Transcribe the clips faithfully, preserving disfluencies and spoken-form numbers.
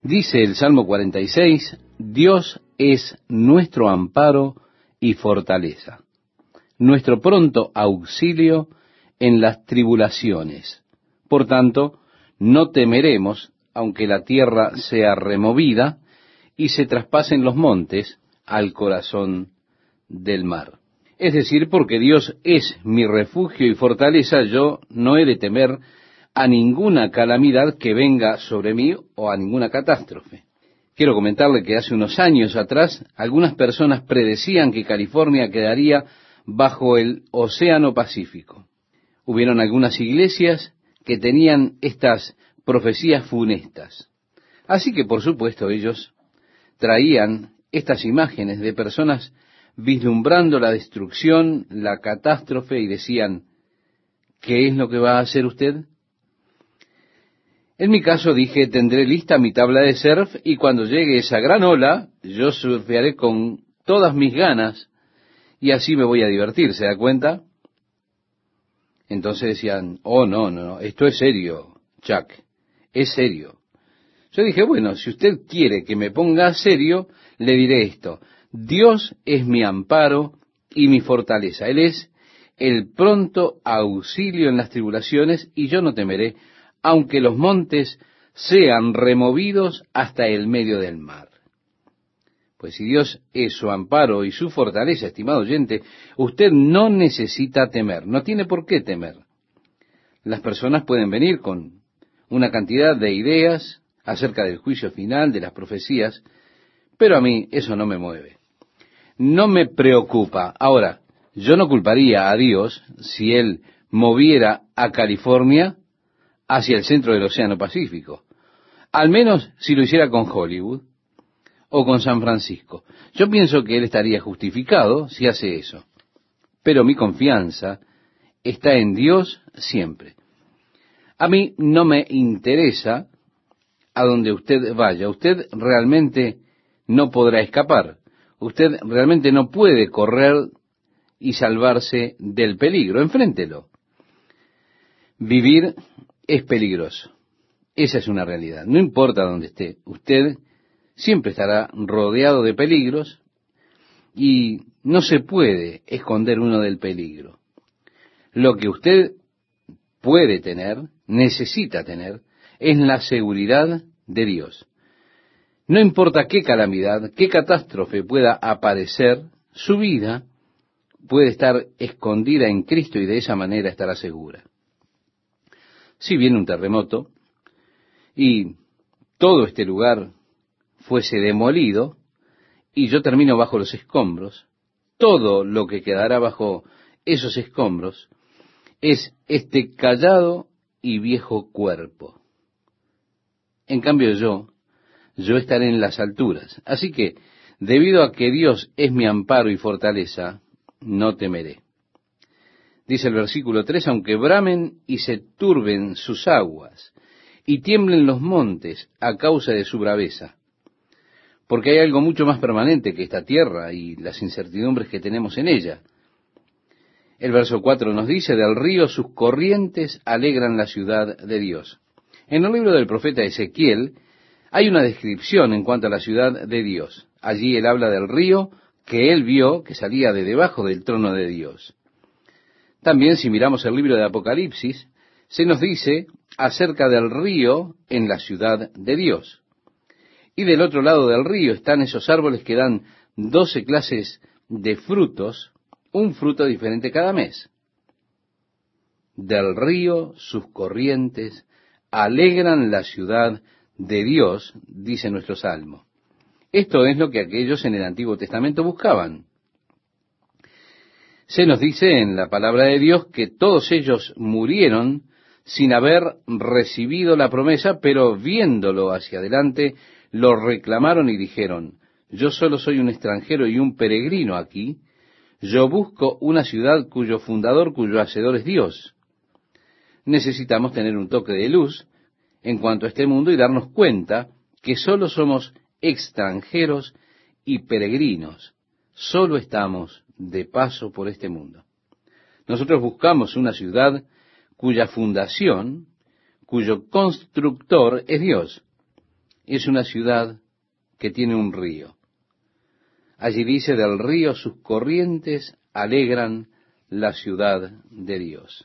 Dice el Salmo cuarenta y seis, Dios es nuestro amparo y fortaleza, nuestro pronto auxilio en las tribulaciones. Por tanto, no temeremos, aunque la tierra sea removida y se traspasen los montes al corazón del mar. Es decir, porque Dios es mi refugio y fortaleza, yo no he de temer a ninguna calamidad que venga sobre mí o a ninguna catástrofe. Quiero comentarle que hace unos años atrás, algunas personas predecían que California quedaría bajo el Océano Pacífico. Hubieron algunas iglesias que tenían estas profecías funestas. Así que, por supuesto, ellos traían estas imágenes de personas vislumbrando la destrucción, la catástrofe, y decían, ¿qué es lo que va a hacer usted? En mi caso dije, tendré lista mi tabla de surf, y cuando llegue esa gran ola, yo surfearé con todas mis ganas, y así me voy a divertir, ¿se da cuenta? Entonces decían, oh, no, no, no, esto es serio, Chuck, es serio. Yo dije, bueno, si usted quiere que me ponga serio, le diré esto. Dios es mi amparo y mi fortaleza. Él es el pronto auxilio en las tribulaciones, y yo no temeré, aunque los montes sean removidos hasta el medio del mar. Pues si Dios es su amparo y su fortaleza, estimado oyente, usted no necesita temer, no tiene por qué temer. Las personas pueden venir con una cantidad de ideas acerca del juicio final, de las profecías, pero a mí eso no me mueve. No me preocupa. Ahora, yo no culparía a Dios si Él moviera a California hacia el centro del Océano Pacífico. Al menos si lo hiciera con Hollywood o con San Francisco. Yo pienso que Él estaría justificado si hace eso. Pero mi confianza está en Dios siempre. A mí no me interesa a donde usted vaya. Usted realmente no podrá escapar. Usted realmente no puede correr y salvarse del peligro. Enfréntelo. Vivir es peligroso. Esa es una realidad. No importa dónde esté, usted siempre estará rodeado de peligros y no se puede esconder uno del peligro. Lo que usted puede tener, necesita tener, es la seguridad de Dios. No importa qué calamidad, qué catástrofe pueda aparecer, su vida puede estar escondida en Cristo y de esa manera estará segura. Si viene un terremoto y todo este lugar fuese demolido y yo termino bajo los escombros, todo lo que quedará bajo esos escombros es este callado y viejo cuerpo. En cambio yo, yo estaré en las alturas. Así que, debido a que Dios es mi amparo y fortaleza, no temeré. Dice el versículo tres, aunque bramen y se turben sus aguas, y tiemblen los montes a causa de su braveza. Porque hay algo mucho más permanente que esta tierra y las incertidumbres que tenemos en ella. El verso cuatro nos dice, del río sus corrientes alegran la ciudad de Dios. En el libro del profeta Ezequiel hay una descripción en cuanto a la ciudad de Dios. Allí él habla del río que él vio que salía de debajo del trono de Dios. También, si miramos el libro de Apocalipsis, se nos dice acerca del río en la ciudad de Dios. Y del otro lado del río están esos árboles que dan doce clases de frutos, un fruto diferente cada mes. Del río sus corrientes alegran la ciudad de Dios, dice nuestro Salmo. Esto es lo que aquellos en el Antiguo Testamento buscaban. Se nos dice en la palabra de Dios que todos ellos murieron sin haber recibido la promesa, pero viéndolo hacia adelante, lo reclamaron y dijeron, yo solo soy un extranjero y un peregrino aquí, yo busco una ciudad cuyo fundador, cuyo hacedor es Dios. Necesitamos tener un toque de luz en cuanto a este mundo y darnos cuenta que solo somos extranjeros y peregrinos, solo estamos de paso por este mundo. Nosotros buscamos una ciudad cuya fundación, cuyo constructor es Dios. es una ciudad que tiene un río. Allí dice, del río sus corrientes alegran la ciudad de Dios.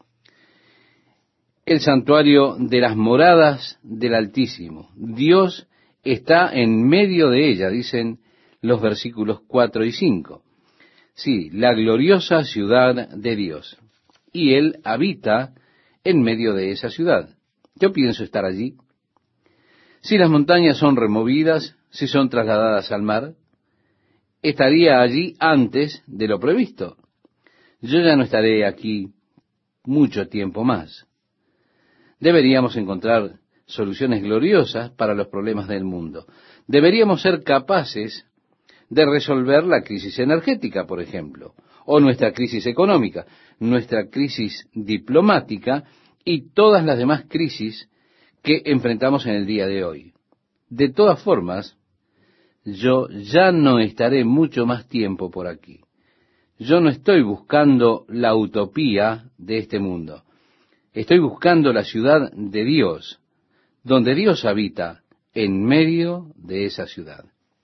El santuario de las moradas del Altísimo. Dios está en medio de ella, dicen los versículos cuatro y cinco. Sí, la gloriosa ciudad de Dios. Y Él habita en medio de esa ciudad. Yo pienso estar allí. Si las montañas son removidas, si son trasladadas al mar, estaría allí antes de lo previsto. Yo ya no estaré aquí mucho tiempo más. Deberíamos encontrar soluciones gloriosas para los problemas del mundo. Deberíamos ser capaces de resolver la crisis energética, por ejemplo, o nuestra crisis económica, nuestra crisis diplomática y todas las demás crisis que enfrentamos en el día de hoy. De todas formas, yo ya no estaré mucho más tiempo por aquí. Yo no estoy buscando la utopía de este mundo. Estoy buscando la ciudad de Dios, donde Dios habita en medio de esa ciudad.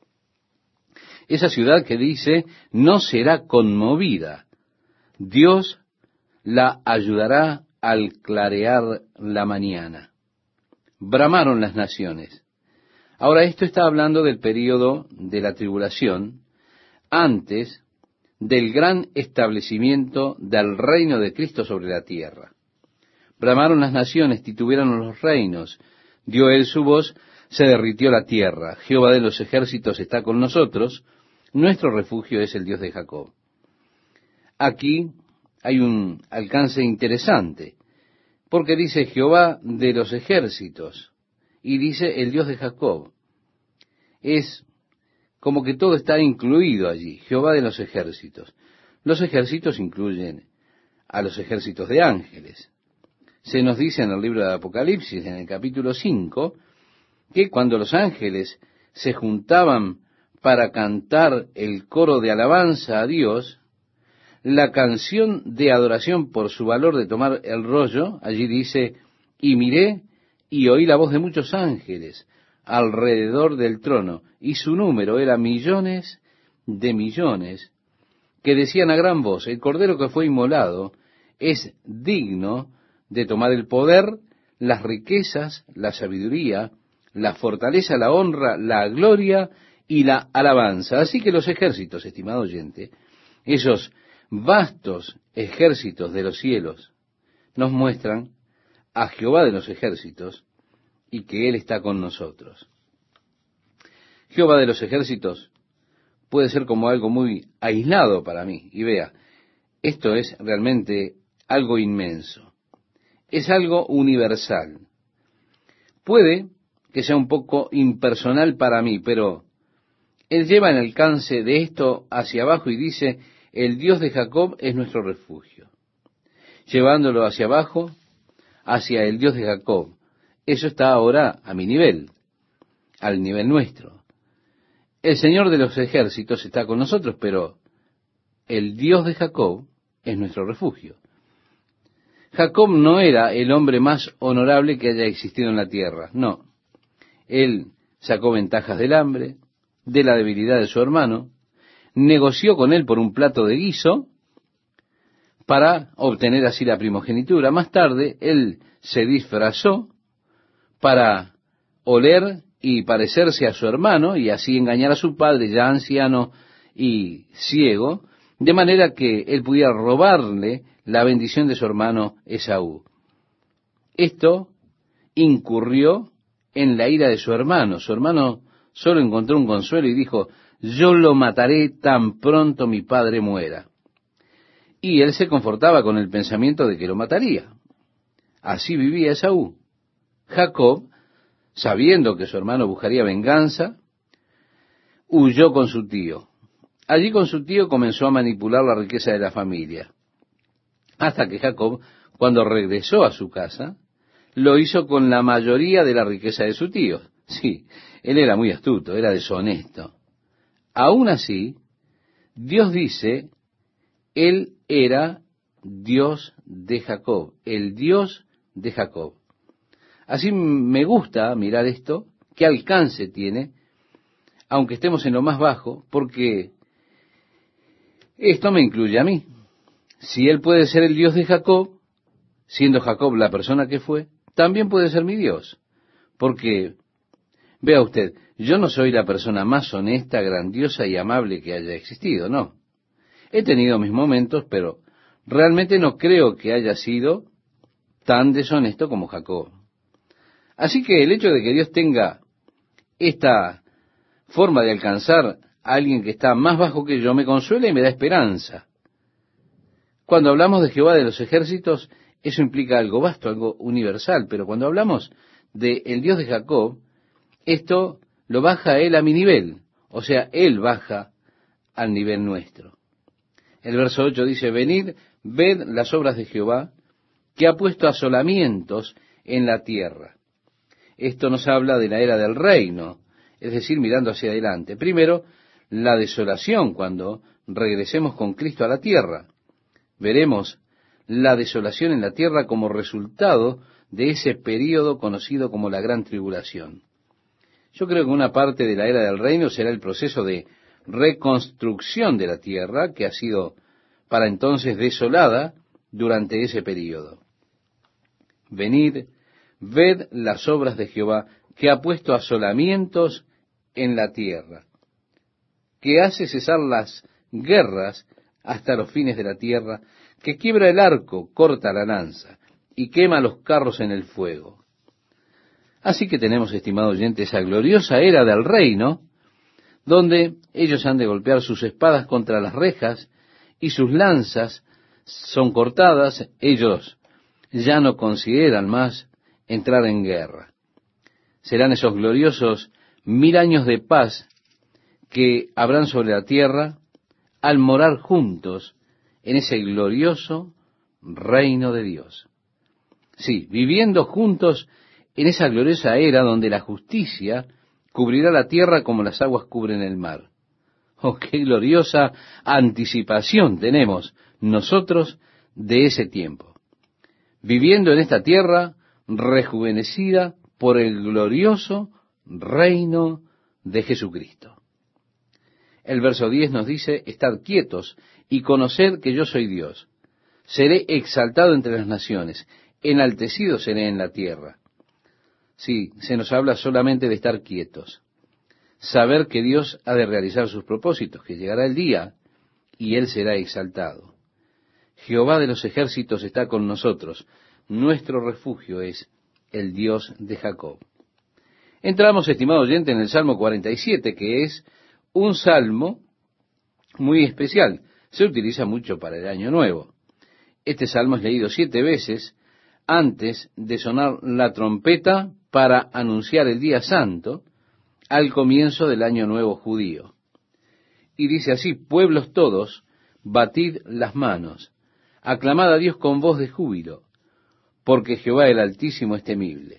Esa ciudad que dice, no será conmovida. Dios la ayudará al clarear la mañana. Bramaron las naciones. Ahora, esto está hablando del período de la tribulación, antes del gran establecimiento del reino de Cristo sobre la tierra. Bramaron las naciones, titubearon los reinos, dio él su voz, se derritió la tierra. Jehová de los ejércitos está con nosotros, nuestro refugio es el Dios de Jacob. Aquí hay un alcance interesante, porque dice Jehová de los ejércitos, y dice el Dios de Jacob. Es como que todo está incluido allí, Jehová de los ejércitos. Los ejércitos incluyen a los ejércitos de ángeles. Se nos dice en el libro de Apocalipsis, en el capítulo cinco, que cuando los ángeles se juntaban para cantar el coro de alabanza a Dios, la canción de adoración por su valor de tomar el rollo, allí dice, y miré y oí la voz de muchos ángeles alrededor del trono, y su número era millones de millones, que decían a gran voz, el Cordero que fue inmolado es digno de tomar el poder, las riquezas, la sabiduría, la fortaleza, la honra, la gloria y la alabanza. Así que los ejércitos, estimado oyente, esos vastos ejércitos de los cielos, nos muestran a Jehová de los ejércitos y que Él está con nosotros. Jehová de los ejércitos puede ser como algo muy aislado para mí. Y vea, esto es realmente algo inmenso. Es algo universal. Puede que sea un poco impersonal para mí, pero Él lleva el alcance de esto hacia abajo y dice, el Dios de Jacob es nuestro refugio. Llevándolo hacia abajo, hacia el Dios de Jacob. Eso está ahora a mi nivel, al nivel nuestro. El Señor de los ejércitos está con nosotros, pero el Dios de Jacob es nuestro refugio. Jacob no era el hombre más honorable que haya existido en la tierra, no. Él sacó ventajas del hambre, de la debilidad de su hermano, negoció con él por un plato de guiso para obtener así la primogenitura. Más tarde, él se disfrazó para oler y parecerse a su hermano y así engañar a su padre, ya anciano y ciego, de manera que él pudiera robarle la bendición de su hermano Esaú. Esto incurrió en la ira de su hermano. Su hermano solo encontró un consuelo y dijo, yo lo mataré tan pronto mi padre muera. Y él se confortaba con el pensamiento de que lo mataría. Así vivía Esaú. Jacob, sabiendo que su hermano buscaría venganza, huyó con su tío. Allí con su tío comenzó a manipular la riqueza de la familia. Hasta que Jacob, cuando regresó a su casa, lo hizo con la mayoría de la riqueza de su tío. Sí, él era muy astuto, era deshonesto. Aún así, Dios dice, Él era Dios de Jacob, el Dios de Jacob. Así me gusta mirar esto, qué alcance tiene, aunque estemos en lo más bajo, porque esto me incluye a mí. Si Él puede ser el Dios de Jacob, siendo Jacob la persona que fue, también puede ser mi Dios. Porque, vea usted, yo no soy la persona más honesta, grandiosa y amable que haya existido, no. He tenido mis momentos, pero realmente no creo que haya sido tan deshonesto como Jacob. Así que el hecho de que Dios tenga esta forma de alcanzar a alguien que está más bajo que yo me consuela y me da esperanza. Cuando hablamos de Jehová de los ejércitos, eso implica algo vasto, algo universal, pero cuando hablamos de el Dios de Jacob, esto lo baja a Él a mi nivel, o sea, Él baja al nivel nuestro. El verso ocho dice, venid, ved las obras de Jehová, que ha puesto asolamientos en la tierra. Esto nos habla de la era del reino, es decir, mirando hacia adelante. Primero, la desolación cuando regresemos con Cristo a la tierra. Veremos la desolación en la tierra como resultado de ese período conocido como la gran tribulación. Yo creo que una parte de la era del reino será el proceso de reconstrucción de la tierra que ha sido para entonces desolada durante ese período. Venid, ved las obras de Jehová, que ha puesto asolamientos en la tierra, que hace cesar las guerras hasta los fines de la tierra, que quiebra el arco, corta la lanza, y quema los carros en el fuego. Así que tenemos, estimado oyente, esa gloriosa era del reino, donde ellos han de golpear sus espadas contra las rejas, y sus lanzas son cortadas, ellos ya no consideran más entrar en guerra. Serán esos gloriosos mil años de paz que habrán sobre la tierra al morar juntos en ese glorioso reino de Dios. Sí, viviendo juntos en esa gloriosa era donde la justicia cubrirá la tierra como las aguas cubren el mar. Oh, qué gloriosa anticipación tenemos nosotros de ese tiempo. Viviendo en esta tierra rejuvenecida por el glorioso reino de Jesucristo. El verso diez nos dice, estad quietos y conoced que yo soy Dios. Seré exaltado entre las naciones, enaltecido seré en la tierra. Sí, se nos habla solamente de estar quietos. Saber que Dios ha de realizar sus propósitos, que llegará el día y Él será exaltado. Jehová de los ejércitos está con nosotros. Nuestro refugio es el Dios de Jacob. Entramos, estimado oyente, en el Salmo cuarenta y siete, que es un salmo muy especial. Se utiliza mucho para el Año Nuevo. Este salmo es leído siete veces antes de sonar la trompeta para anunciar el día santo al comienzo del Año Nuevo judío. Y dice así, pueblos todos, batid las manos, aclamad a Dios con voz de júbilo, porque Jehová el Altísimo es temible.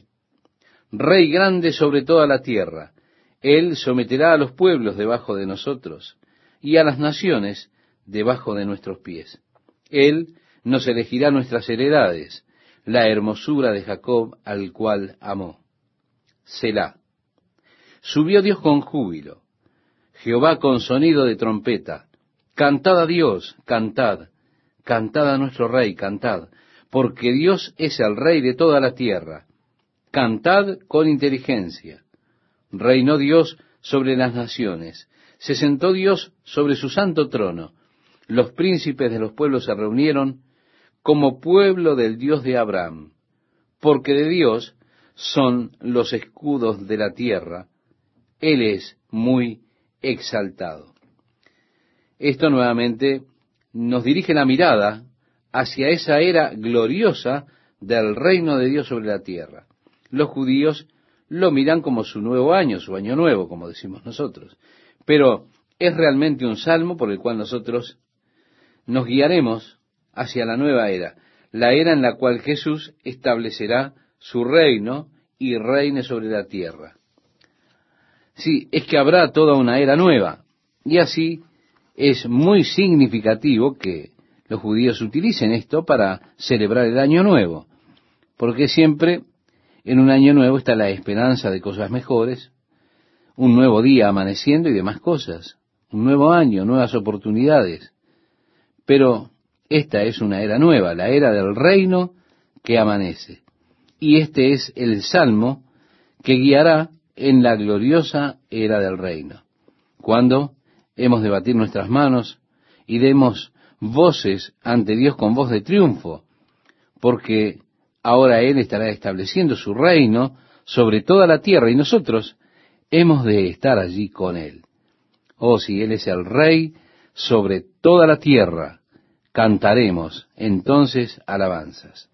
Rey grande sobre toda la tierra, Él someterá a los pueblos debajo de nosotros, y a las naciones debajo de nuestros pies. Él nos elegirá nuestras heredades, la hermosura de Jacob al cual amó. Selah. Subió Dios con júbilo, Jehová con sonido de trompeta. Cantad a Dios, cantad, cantad a nuestro Rey, cantad, porque Dios es el Rey de toda la tierra. Cantad con inteligencia. Reinó Dios sobre las naciones, se sentó Dios sobre su santo trono. Los príncipes de los pueblos se reunieron como pueblo del Dios de Abraham, porque de Dios son los escudos de la tierra. Él es muy exaltado. Esto nuevamente nos dirige la mirada hacia esa era gloriosa del reino de Dios sobre la tierra. Los judíos lo miran como su nuevo año, su año nuevo, como decimos nosotros. Pero es realmente un salmo por el cual nosotros nos guiaremos hacia la nueva era, la era en la cual Jesús establecerá su reino y reine sobre la tierra. Sí, es que habrá toda una era nueva, y así es muy significativo que los judíos utilicen esto para celebrar el año nuevo, porque siempre En un año nuevo está la esperanza de cosas mejores, un nuevo día amaneciendo y demás cosas, un nuevo año, nuevas oportunidades. Pero esta es una era nueva, la era del reino que amanece. Y este es el salmo que guiará en la gloriosa era del reino, cuando hemos de batir nuestras manos y demos voces ante Dios con voz de triunfo, porque ahora Él estará estableciendo su reino sobre toda la tierra y nosotros hemos de estar allí con Él. Oh, si Él es el Rey sobre toda la tierra, cantaremos entonces alabanzas.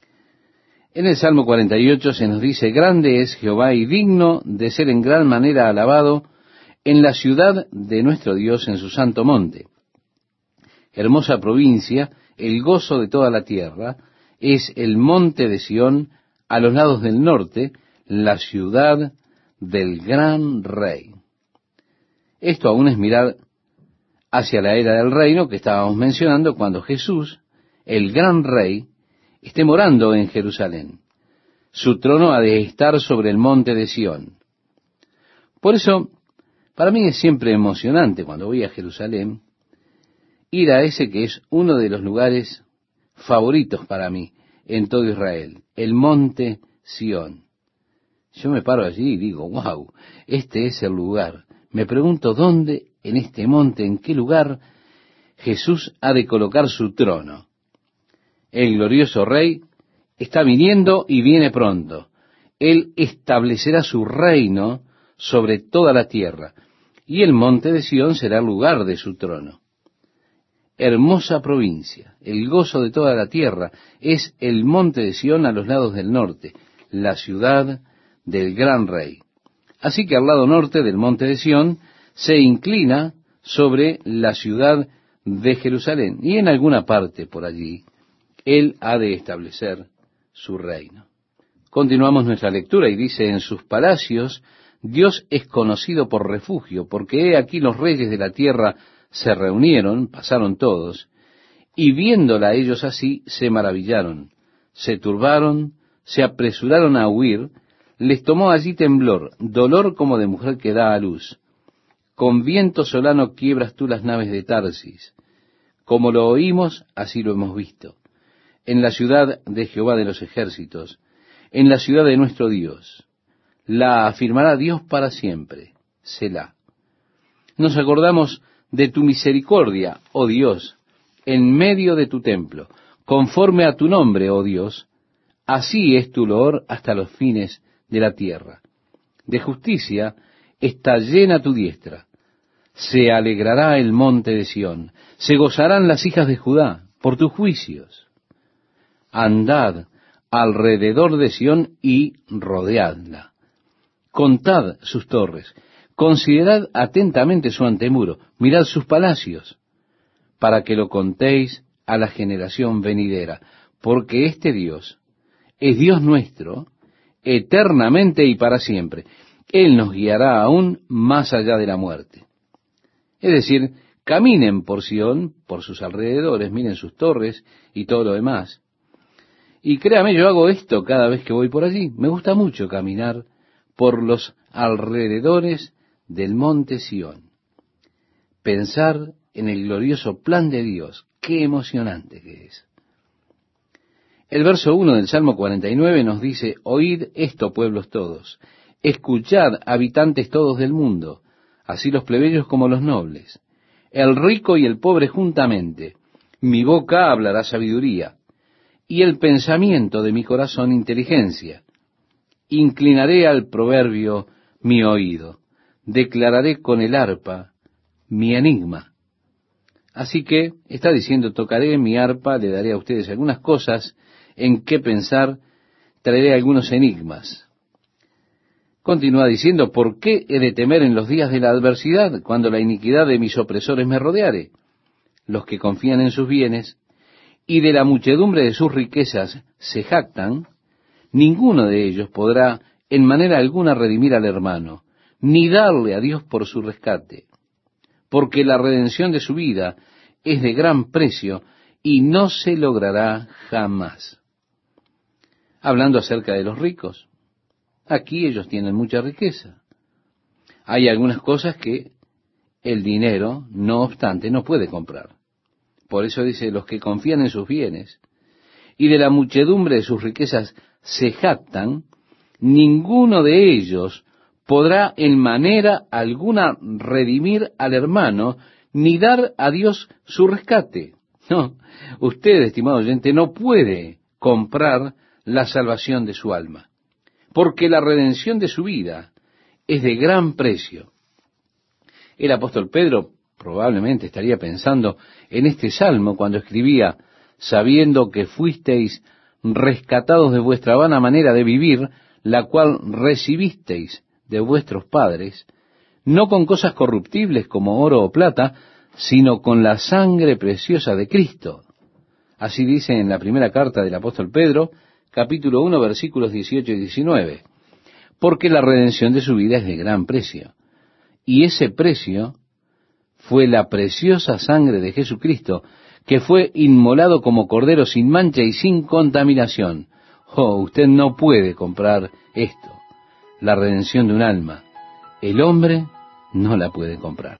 En el Salmo cuarenta y ocho se nos dice: grande es Jehová y digno de ser en gran manera alabado en la ciudad de nuestro Dios, en su santo monte. Hermosa provincia, el gozo de toda la tierra, es el monte de Sión, a los lados del norte, la ciudad del gran Rey. Esto aún es mirar hacia la era del reino que estábamos mencionando, cuando Jesús, el gran Rey, esté morando en Jerusalén. Su trono ha de estar sobre el monte de Sión. Por eso, para mí es siempre emocionante cuando voy a Jerusalén, ir a ese que es uno de los lugares favoritos para mí en todo Israel, el monte Sión. Yo me paro allí y digo, wow, este es el lugar. Me pregunto dónde, en este monte, en qué lugar Jesús ha de colocar su trono. El glorioso Rey está viniendo y viene pronto. Él establecerá su reino sobre toda la tierra, y el monte de Sión será el lugar de su trono. Hermosa provincia, el gozo de toda la tierra, es el monte de Sión a los lados del norte, la ciudad del gran Rey. Así que al lado norte del monte de Sión se inclina sobre la ciudad de Jerusalén, y en alguna parte por allí Él ha de establecer su reino. Continuamos nuestra lectura y dice: en sus palacios Dios es conocido por refugio, porque he aquí los reyes de la tierra se reunieron, pasaron todos, y viéndola ellos así, se maravillaron, se turbaron, se apresuraron a huir, les tomó allí temblor, dolor como de mujer que da a luz. Con viento solano quiebras tú las naves de Tarsis. Como lo oímos, así lo hemos visto. En la ciudad de Jehová de los ejércitos, en la ciudad de nuestro Dios. La afirmará Dios para siempre. Selah. Nos acordamos de tu misericordia, oh Dios, en medio de tu templo, conforme a tu nombre, oh Dios. Así es tu loor hasta los fines de la tierra. De justicia está llena tu diestra. Se alegrará el monte de Sión, se gozarán las hijas de Judá por tus juicios. Andad alrededor de Sión y rodeadla. Contad sus torres, considerad atentamente su antemuro, mirad sus palacios, para que lo contéis a la generación venidera, porque este Dios es Dios nuestro, eternamente y para siempre. Él nos guiará aún más allá de la muerte. Es decir, caminen por Sión, por sus alrededores, miren sus torres y todo lo demás. Y créame, yo hago esto cada vez que voy por allí. Me gusta mucho caminar por los alrededores del monte Sión. Pensar en el glorioso plan de Dios. Qué emocionante que es. El verso uno del Salmo cuarenta y nueve nos dice: oíd esto, pueblos todos, escuchad, habitantes todos del mundo, así los plebeyos como los nobles, el rico y el pobre juntamente. Mi boca hablará sabiduría, y el pensamiento de mi corazón inteligencia. Inclinaré al proverbio mi oído, declararé con el arpa mi enigma. Así que está diciendo: tocaré mi arpa, le daré a ustedes algunas cosas en qué pensar, traeré algunos enigmas. Continúa diciendo: ¿por qué he de temer en los días de la adversidad, cuando la iniquidad de mis opresores me rodeare? Los que confían en sus bienes y de la muchedumbre de sus riquezas se jactan, ninguno de ellos podrá en manera alguna redimir al hermano, ni darle a Dios por su rescate, porque la redención de su vida es de gran precio y no se logrará jamás. Hablando acerca de los ricos, Aquí ellos tienen mucha riqueza. Hay algunas cosas que el dinero, no obstante, no puede comprar. Por eso dice, los que confían en sus bienes y de la muchedumbre de sus riquezas se jactan, ninguno de ellos podrá en manera alguna redimir al hermano, ni dar a Dios su rescate. No, usted, estimado oyente, no puede comprar la salvación de su alma, porque la redención de su vida es de gran precio. El apóstol Pedro probablemente estaría pensando en este salmo cuando escribía, sabiendo que fuisteis rescatados de vuestra vana manera de vivir, la cual recibisteis de vuestros padres, no con cosas corruptibles como oro o plata, sino con la sangre preciosa de Cristo. Así dice en la primera carta del apóstol Pedro, capítulo uno, versículos dieciocho y diecinueve, porque la redención de su vida es de gran precio, y ese precio fue la preciosa sangre de Jesucristo, que fue inmolado como cordero sin mancha y sin contaminación. Oh, usted no puede comprar esto, la redención de un alma. El hombre no la puede comprar.